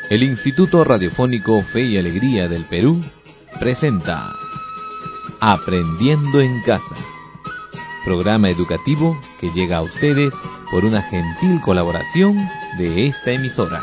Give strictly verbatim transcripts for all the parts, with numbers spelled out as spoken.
El Instituto Radiofónico Fe y Alegría del Perú presenta Aprendiendo en Casa, programa educativo que llega a ustedes por una gentil colaboración de esta emisora.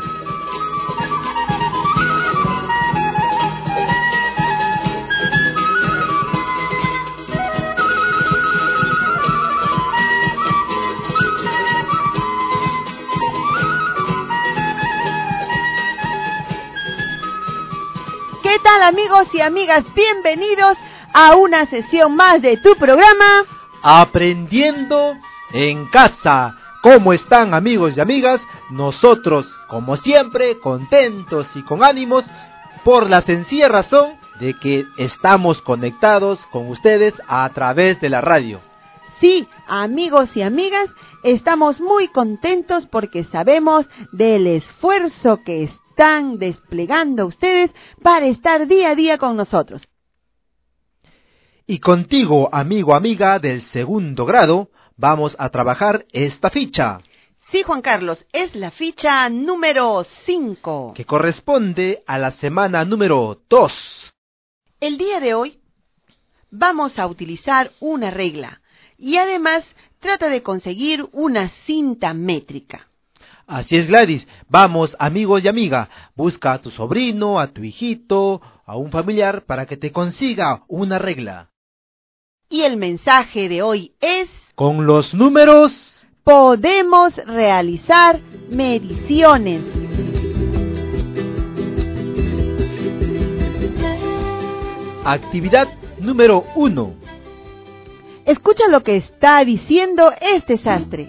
¿Qué tal, amigos y amigas? Bienvenidos a una sesión más de tu programa Aprendiendo en Casa. ¿Cómo están, amigos y amigas? Nosotros, como siempre, contentos y con ánimos por la sencilla razón de que estamos conectados con ustedes a través de la radio. Sí, amigos y amigas, estamos muy contentos porque sabemos del esfuerzo que están desplegando ustedes para estar día a día con nosotros. Y contigo, amigo, amiga del segundo grado, vamos a trabajar esta ficha. Sí, Juan Carlos, es la ficha número cinco. Que corresponde a la semana número dos. El día de hoy vamos a utilizar una regla y además trata de conseguir una cinta métrica. Así es, Gladys. Vamos, amigos y amiga, busca a tu sobrino, a tu hijito, a un familiar para que te consiga una regla. Y el mensaje de hoy es: con los números podemos realizar mediciones. Actividad número uno. Escucha lo que está diciendo este sastre.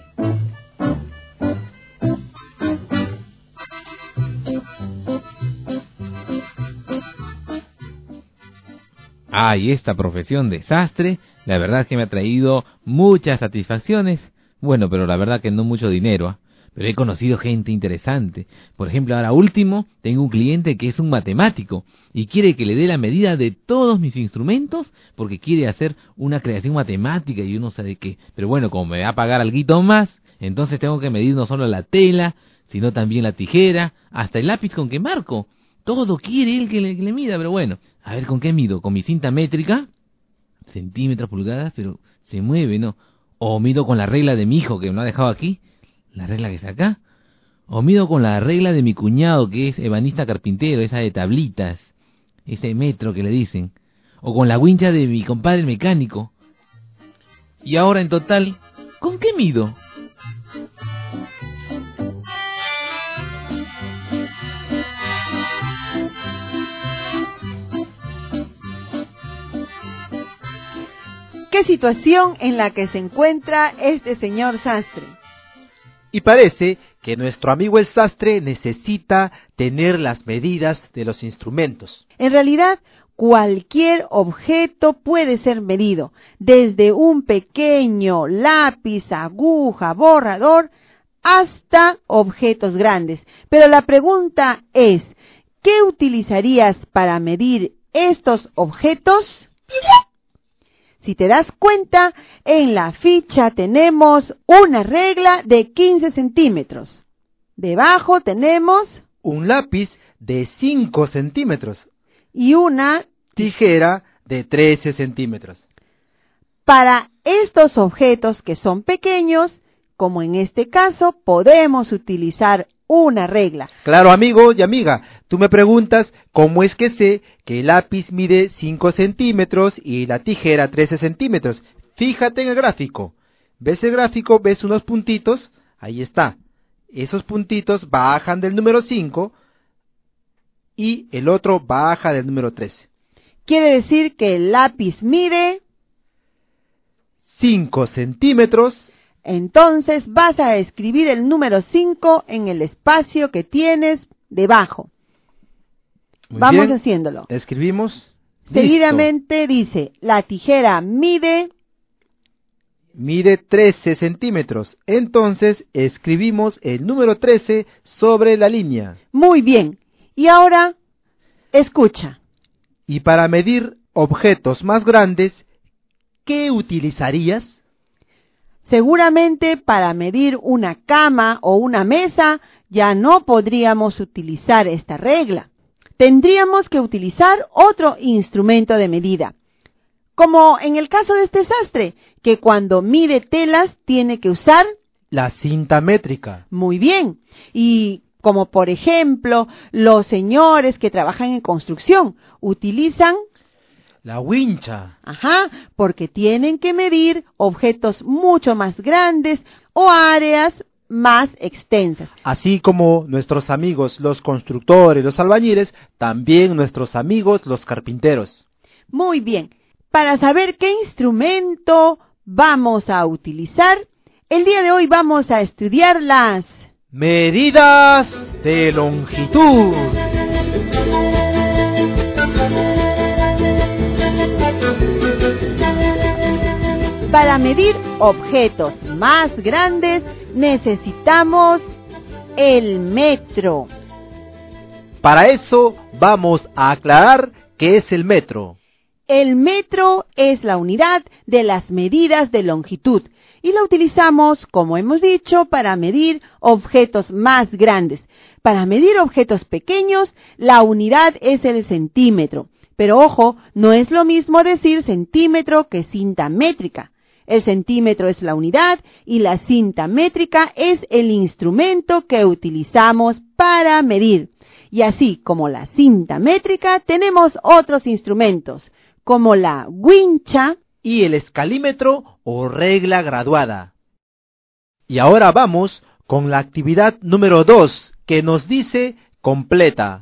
Ay, esta profesión de sastre, la verdad es que me ha traído muchas satisfacciones. Bueno, pero la verdad que no mucho dinero, ¿eh? Pero he conocido gente interesante. Por ejemplo, ahora último, tengo un cliente que es un matemático y quiere que le dé la medida de todos mis instrumentos porque quiere hacer una creación matemática y yo no sé de qué. Pero bueno, como me va a pagar alguito más, entonces tengo que medir no solo la tela, sino también la tijera, hasta el lápiz con que marco. Todo quiere él que le, que le mida, pero bueno, a ver con qué mido, con mi cinta métrica, centímetros, pulgadas, pero se mueve, ¿no? O mido con la regla de mi hijo que me lo ha dejado aquí, la regla que está acá, o mido con la regla de mi cuñado que es ebanista carpintero, esa de tablitas, ese metro que le dicen, o con la wincha de mi compadre mecánico. Y ahora en total, ¿con qué mido? ¿Qué situación en la que se encuentra este señor sastre? Y parece que nuestro amigo el sastre necesita tener las medidas de los instrumentos. En realidad, cualquier objeto puede ser medido, desde un pequeño lápiz, aguja, borrador, hasta objetos grandes. Pero la pregunta es, ¿qué utilizarías para medir estos objetos? Si te das cuenta, en la ficha tenemos una regla de quince centímetros. Debajo tenemos un lápiz de cinco centímetros y una tijera de trece centímetros. Para estos objetos que son pequeños, como en este caso, podemos utilizar una regla. Claro, amigo y amiga, tú me preguntas cómo es que sé que el lápiz mide cinco centímetros y la tijera trece centímetros. Fíjate en el gráfico. ¿Ves el gráfico? ¿Ves unos puntitos? Ahí está. Esos puntitos bajan del número cinco y el otro baja del número trece. Quiere decir que el lápiz mide cinco centímetros. Entonces vas a escribir el número cinco en el espacio que tienes debajo. Muy Vamos bien. haciéndolo. Escribimos. Seguidamente Listo. Dice, la tijera mide... Mide trece centímetros. Entonces escribimos el número trece sobre la línea. Muy bien. Y ahora, escucha. Y para medir objetos más grandes, ¿qué utilizarías? Seguramente para medir una cama o una mesa, ya no podríamos utilizar esta regla. Tendríamos que utilizar otro instrumento de medida, como en el caso de este sastre, que cuando mide telas tiene que usar la cinta métrica. Muy bien. Y como por ejemplo, los señores que trabajan en construcción utilizan la wincha. Ajá, porque tienen que medir objetos mucho más grandes o áreas más extensas. Así como nuestros amigos los constructores, los albañiles, también nuestros amigos los carpinteros. Muy bien. Para saber qué instrumento vamos a utilizar, el día de hoy vamos a estudiar las medidas de longitud. Para medir objetos más grandes necesitamos el metro. Para eso vamos a aclarar qué es el metro. El metro es la unidad de las medidas de longitud y la utilizamos, como hemos dicho, para medir objetos más grandes. Para medir objetos pequeños, la unidad es el centímetro. Pero ojo, no es lo mismo decir centímetro que cinta métrica. El centímetro es la unidad y la cinta métrica es el instrumento que utilizamos para medir. Y así como la cinta métrica, tenemos otros instrumentos, como la wincha y el escalímetro o regla graduada. Y ahora vamos con la actividad número dos, que nos dice completa.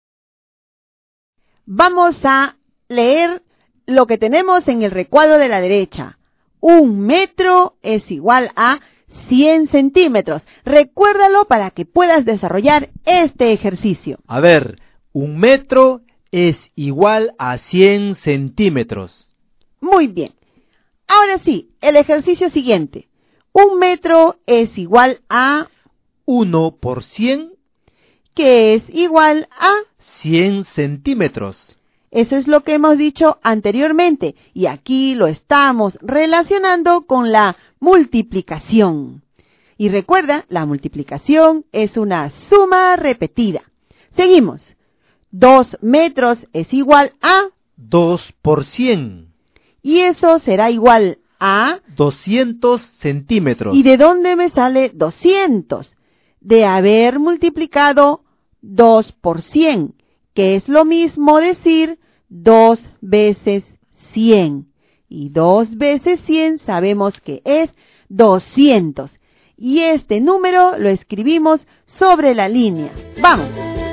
Vamos a leer lo que tenemos en el recuadro de la derecha. Un metro es igual a cien centímetros. Recuérdalo para que puedas desarrollar este ejercicio. A ver, un metro es igual a cien centímetros. Muy bien. Ahora sí, el ejercicio siguiente. Un metro es igual a uno por cien, que es igual a cien centímetros. Eso es lo que hemos dicho anteriormente y aquí lo estamos relacionando con la multiplicación. Y recuerda, la multiplicación es una suma repetida. Seguimos. Dos metros es igual a dos por cien. Y eso será igual a doscientos centímetros. ¿Y de dónde me sale doscientos? De haber multiplicado dos por cien, que es lo mismo decir dos veces cien. Y dos veces cien sabemos que es doscientos. Y este número lo escribimos sobre la línea. ¡Vamos!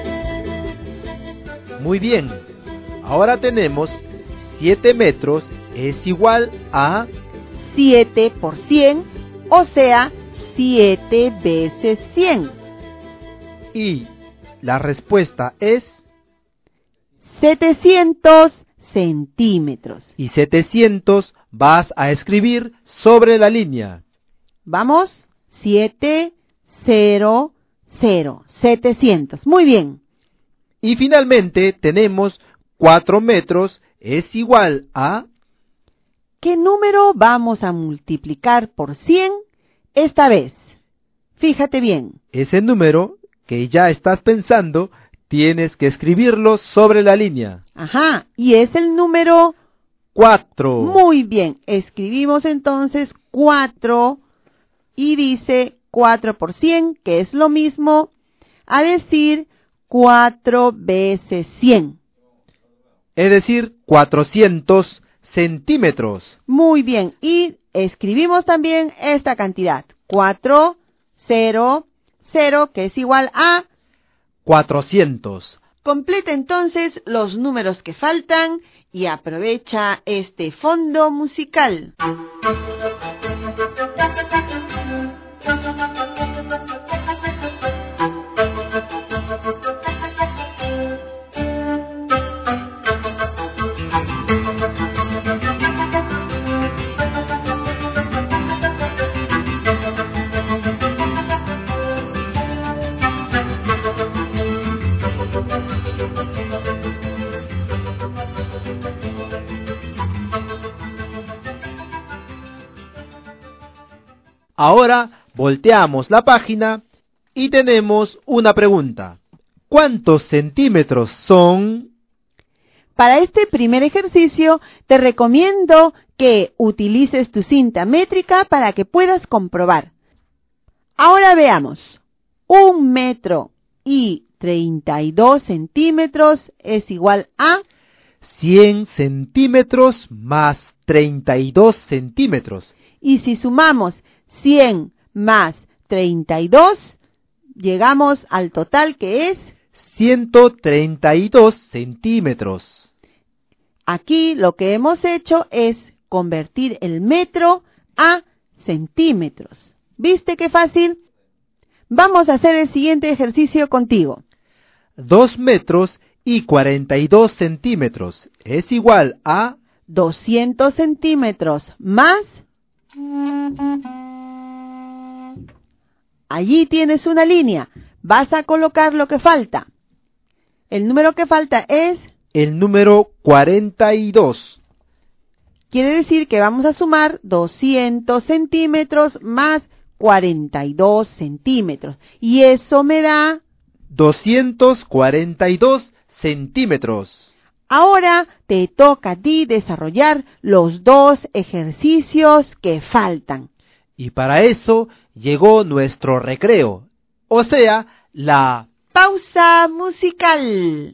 Muy bien. Ahora tenemos siete metros es igual a siete por cien, o sea, siete veces cien. Y la respuesta es setecientos centímetros. Y setecientos vas a escribir sobre la línea. Vamos, siete, cero, cero, setecientos. Muy bien. Y finalmente tenemos cuatro metros es igual a... ¿Qué número vamos a multiplicar por cien esta vez? Fíjate bien. Ese número que ya estás pensando, tienes que escribirlo sobre la línea. Ajá, y es el número cuatro. Muy bien, escribimos entonces cuatro y dice cuatro por cien, que es lo mismo a decir cuatro veces cien. Es decir, cuatrocientos centímetros. Muy bien, y escribimos también esta cantidad, cuatro, cero, cero, que es igual a cuatrocientos. Completa entonces los números que faltan y aprovecha este fondo musical. Ahora volteamos la página Y tenemos una pregunta. ¿Cuántos centímetros son? Para este primer ejercicio te recomiendo que utilices tu cinta métrica para que puedas comprobar. Ahora veamos. Un metro y treinta y dos centímetros es igual a cien centímetros más treinta y dos centímetros. Y si sumamos cien más treinta y dos, llegamos al total que es ciento treinta y dos centímetros. Aquí lo que hemos hecho es convertir el metro a centímetros. ¿Viste qué fácil? Vamos a hacer el siguiente ejercicio contigo. dos metros y cuarenta y dos centímetros es igual a doscientos centímetros más. Allí tienes una línea. Vas a colocar lo que falta. El número que falta es el número cuarenta y dos. Quiere decir que vamos a sumar doscientos centímetros más cuarenta y dos centímetros. Y eso me da doscientos cuarenta y dos centímetros. Ahora te toca a ti desarrollar los dos ejercicios que faltan. Y para eso llegó nuestro recreo, o sea, la pausa musical.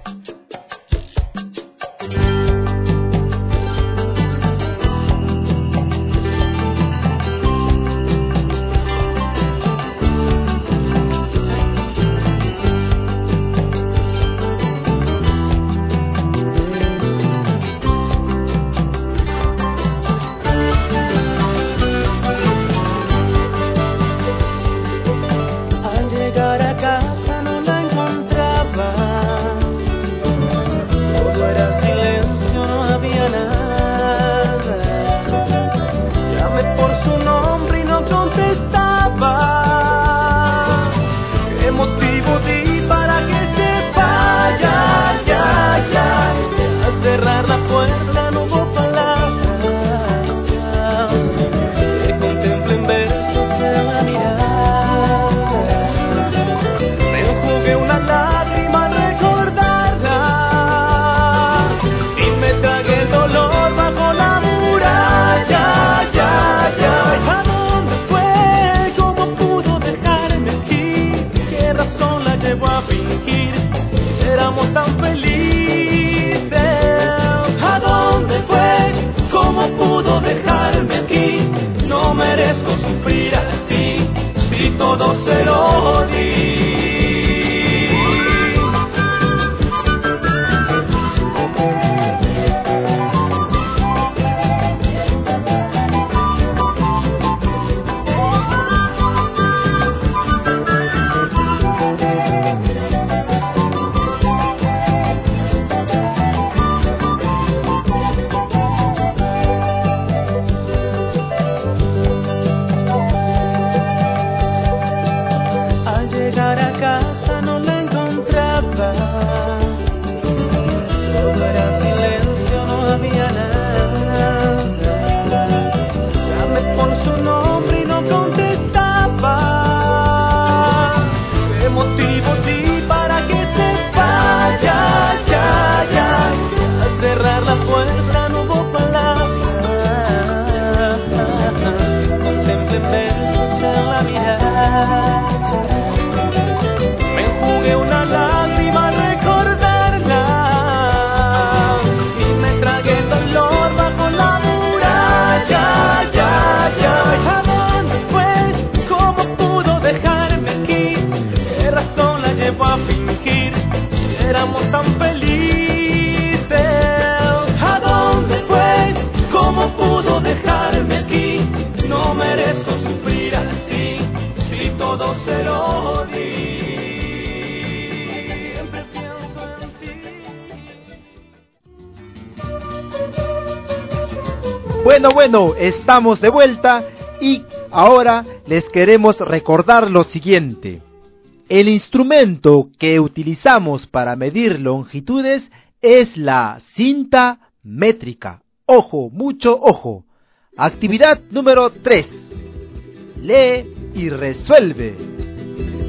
Bueno, bueno, estamos de vuelta y ahora les queremos recordar lo siguiente. El instrumento que utilizamos para medir longitudes es la cinta métrica. Ojo, mucho ojo. Actividad número tres. Lee y resuelve.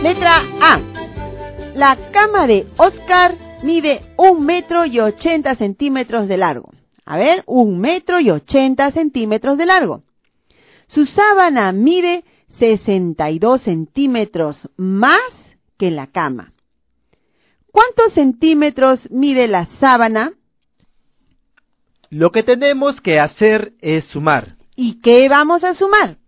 Letra A. La cama de Oscar mide un metro y ochenta centímetros de largo. A ver, un metro y ochenta centímetros de largo. Su sábana mide sesenta y dos centímetros más que la cama. ¿Cuántos centímetros mide la sábana? Lo que tenemos que hacer es sumar. ¿Y qué vamos a sumar?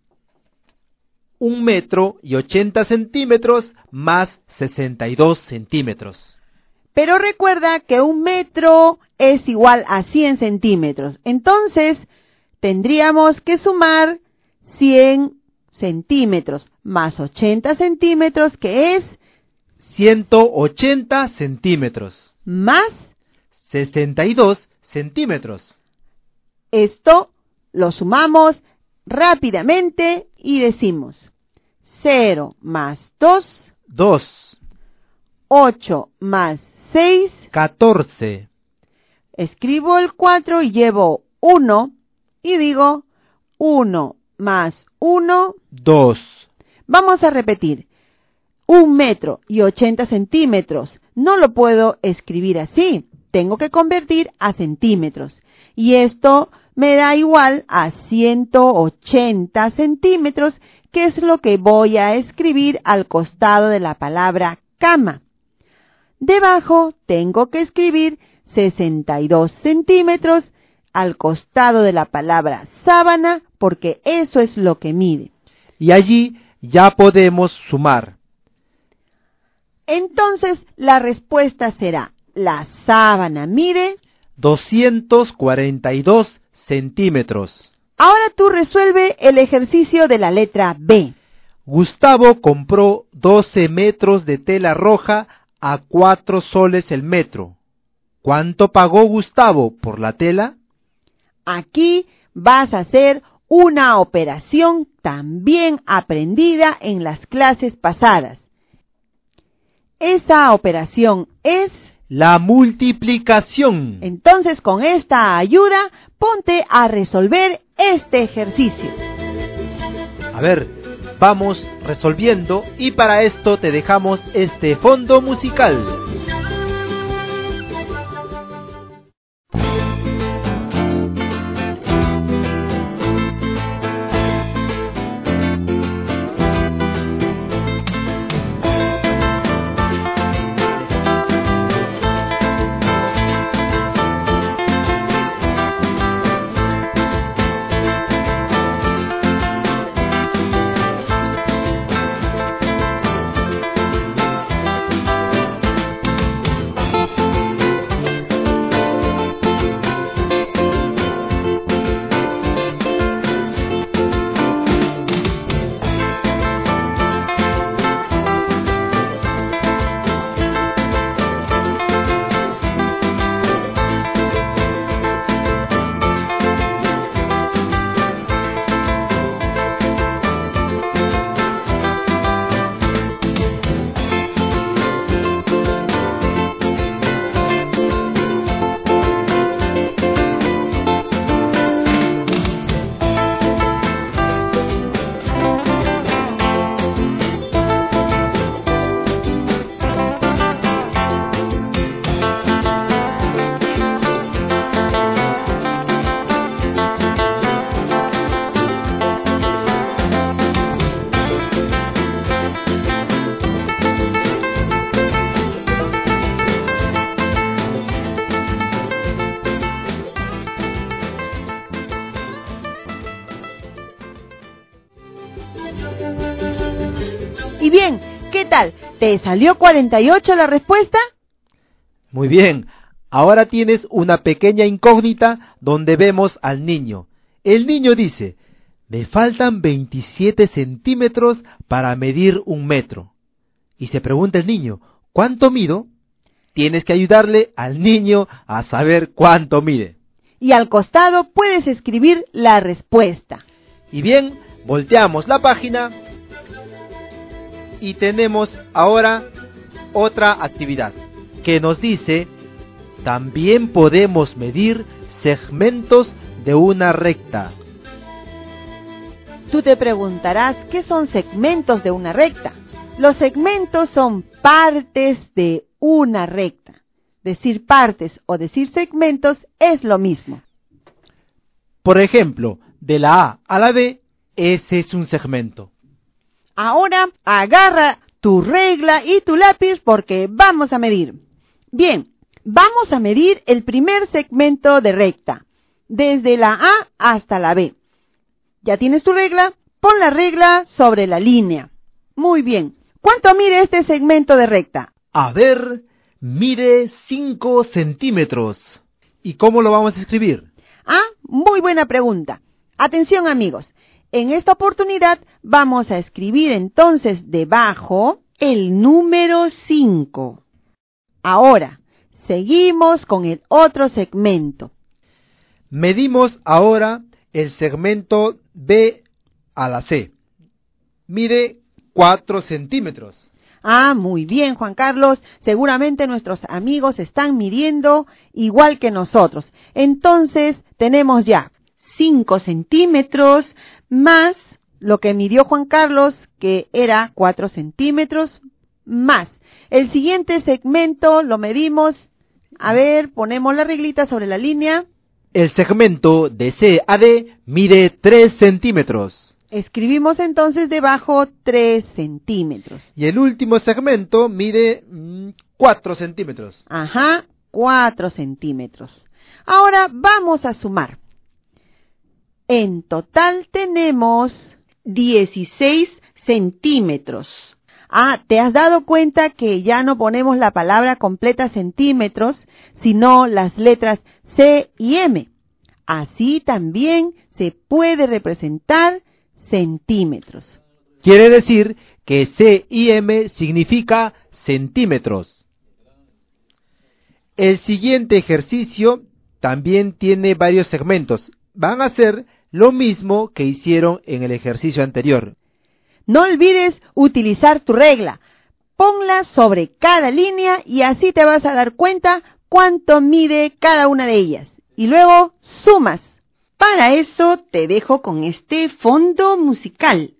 Un metro y ochenta centímetros más sesenta y dos centímetros. Pero recuerda que un metro es igual a cien centímetros. Entonces, tendríamos que sumar cien centímetros más ochenta centímetros, que es ciento ochenta centímetros. Más sesenta y dos centímetros. Esto lo sumamos rápidamente y decimos cero más dos, dos. ocho más seis, catorce. Escribo el cuatro y llevo uno y digo uno más uno, dos. Vamos a repetir. Un metro y ochenta centímetros. No lo puedo escribir así. Tengo que convertir a centímetros. Y esto me da igual a ciento ochenta centímetros, que es lo que voy a escribir al costado de la palabra cama. Debajo tengo que escribir sesenta y dos centímetros al costado de la palabra sábana, porque eso es lo que mide. Y allí ya podemos sumar. Entonces la respuesta será: la sábana mide doscientos cuarenta y dos centímetros. Ahora tú resuelve el ejercicio de la letra B. Gustavo compró doce metros de tela roja a cuatro soles el metro. ¿Cuánto pagó Gustavo por la tela? Aquí vas a hacer una operación también aprendida en las clases pasadas. Esa operación es la multiplicación. Entonces, con esta ayuda, ponte a resolver este ejercicio. A ver, vamos resolviendo y para esto te dejamos este fondo musical. Y bien, ¿qué tal? ¿Te salió cuarenta y ocho la respuesta? Muy bien, ahora tienes una pequeña incógnita donde vemos al niño. El niño dice: me faltan veintisiete centímetros para medir un metro. Y se pregunta el niño: ¿cuánto mido? Tienes que ayudarle al niño a saber cuánto mide. Y al costado puedes escribir la respuesta. Y bien, volteamos la página y tenemos ahora otra actividad que nos dice: también podemos medir segmentos de una recta. Tú te preguntarás, ¿qué son segmentos de una recta? Los segmentos son partes de una recta. Decir partes o decir segmentos es lo mismo. Por ejemplo, de la A a la B, ese es un segmento. Ahora agarra tu regla y tu lápiz porque vamos a medir. Bien, vamos a medir el primer segmento de recta, desde la A hasta la B. ¿Ya tienes tu regla? Pon la regla sobre la línea. Muy bien. ¿Cuánto mide este segmento de recta? A ver, mide cinco centímetros. ¿Y cómo lo vamos a escribir? Ah, muy buena pregunta. Atención, amigos. En esta oportunidad vamos a escribir entonces debajo el número cinco. Ahora, seguimos con el otro segmento. Medimos ahora el segmento B a la C. Mide cuatro centímetros. Ah, muy bien, Juan Carlos. Seguramente nuestros amigos están midiendo igual que nosotros. Entonces, tenemos ya cinco centímetros más lo que midió Juan Carlos, que era cuatro centímetros más. El siguiente segmento lo medimos. A ver, ponemos la reglita sobre la línea. El segmento de C a D mide tres centímetros. Escribimos entonces debajo tres centímetros. Y el último segmento mide mmm, cuatro centímetros. Ajá, cuatro centímetros. Ahora vamos a sumar. En total tenemos dieciséis centímetros. Ah, ¿te has dado cuenta que ya no ponemos la palabra completa centímetros, sino las letras C y M? Así también se puede representar centímetros. Quiere decir que C y M significa centímetros. El siguiente ejercicio también tiene varios segmentos. Van a hacer lo mismo que hicieron en el ejercicio anterior. No olvides utilizar tu regla. Ponla sobre cada línea y así te vas a dar cuenta cuánto mide cada una de ellas. Y luego sumas. Para eso te dejo con este fondo musical.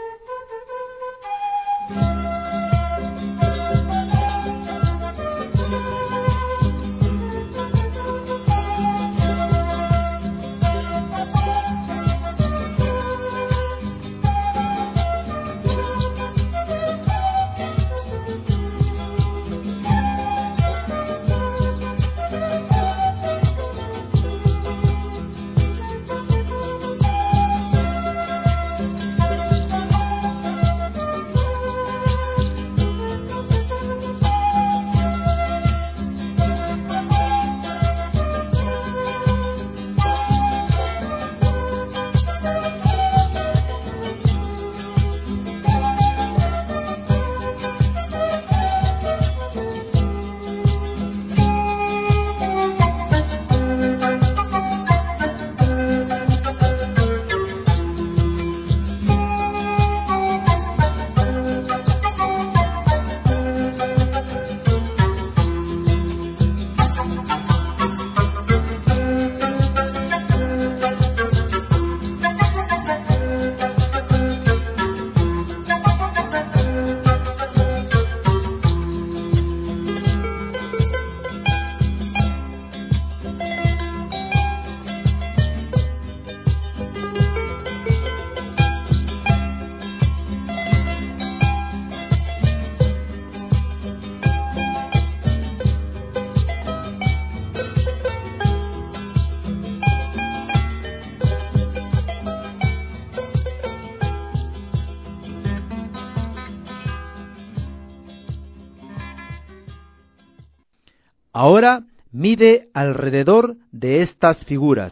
Ahora mide alrededor de estas figuras.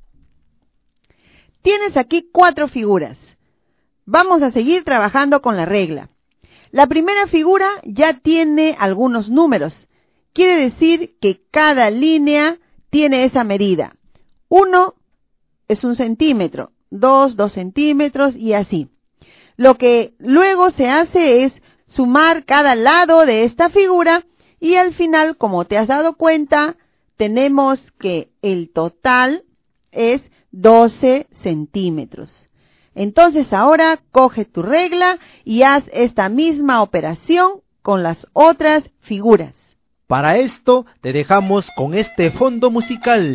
Tienes aquí cuatro figuras. Vamos a seguir trabajando con la regla. La primera figura ya tiene algunos números. Quiere decir que cada línea tiene esa medida. Uno es un centímetro, dos, dos centímetros y así. Lo que luego se hace es sumar cada lado de esta figura y al final, como te has dado cuenta, tenemos que el total es doce centímetros. Entonces ahora coge tu regla y haz esta misma operación con las otras figuras. Para esto te dejamos con este fondo musical.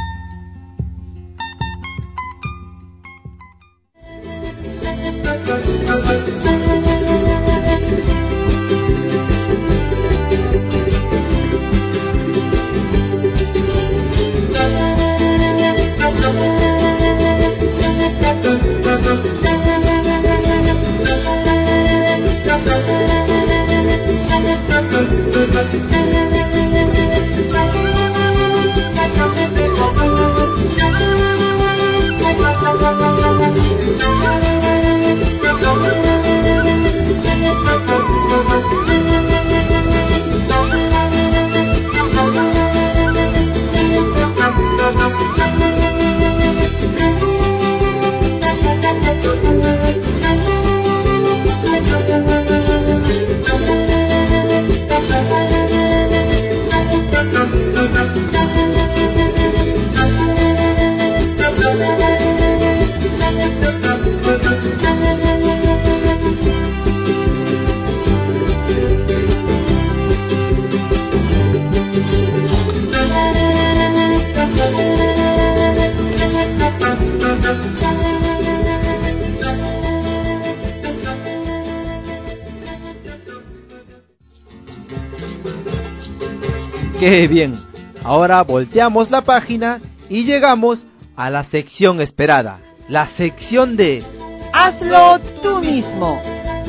¡Qué bien! Ahora volteamos la página y llegamos a la sección esperada, la sección de ¡Hazlo tú mismo!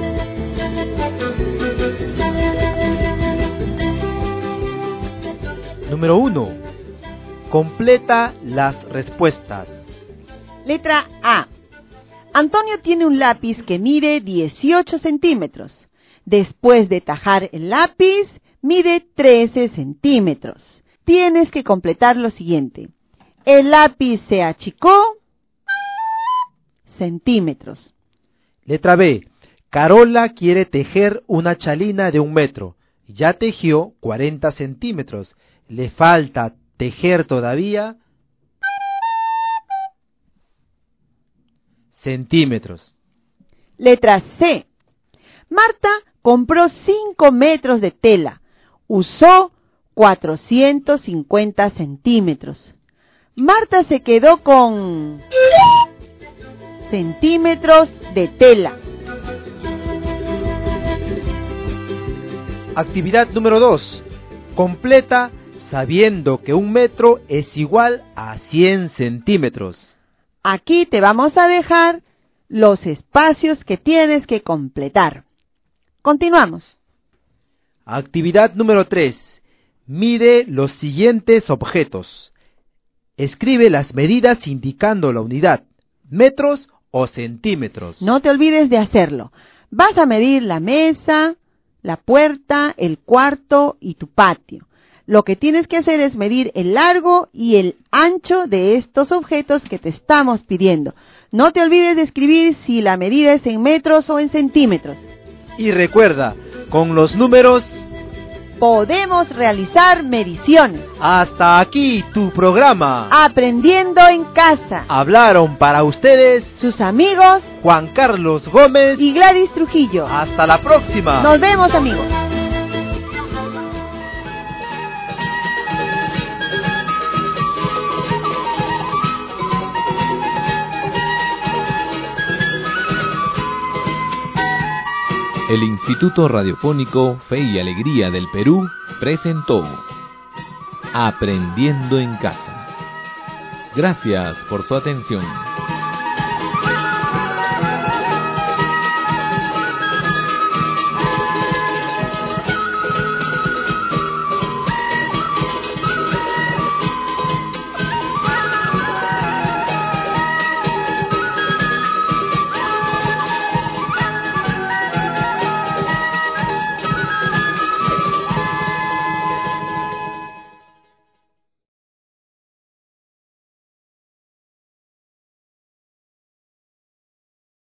Número uno. Completa las respuestas. Letra A. Antonio tiene un lápiz que mide dieciocho centímetros. Después de tajar el lápiz, mide trece centímetros. Tienes que completar lo siguiente. El lápiz se achicó centímetros. Letra B. Carola quiere tejer una chalina de un metro. Ya tejió cuarenta centímetros. Le falta tejer todavía centímetros. Letra C. Marta compró cinco metros de tela. Usó cuatrocientos cincuenta centímetros. Marta se quedó con centímetros de tela. Actividad número dos. Completa sabiendo que un metro es igual a cien centímetros. Aquí te vamos a dejar los espacios que tienes que completar. Continuamos. Actividad número tres. Mide los siguientes objetos. Escribe las medidas indicando la unidad, metros o centímetros. No te olvides de hacerlo. Vas a medir la mesa, la puerta, el cuarto y tu patio. Lo que tienes que hacer es medir el largo y el ancho de estos objetos que te estamos pidiendo. No te olvides de escribir si la medida es en metros o en centímetros. Y recuerda, con los números podemos realizar mediciones. Hasta aquí tu programa. Aprendiendo en casa. Hablaron para ustedes sus amigos Juan Carlos Gómez y Gladys Trujillo. Hasta la próxima. Nos vemos, amigos. El Instituto Radiofónico Fe y Alegría del Perú presentó Aprendiendo en Casa. Gracias por su atención.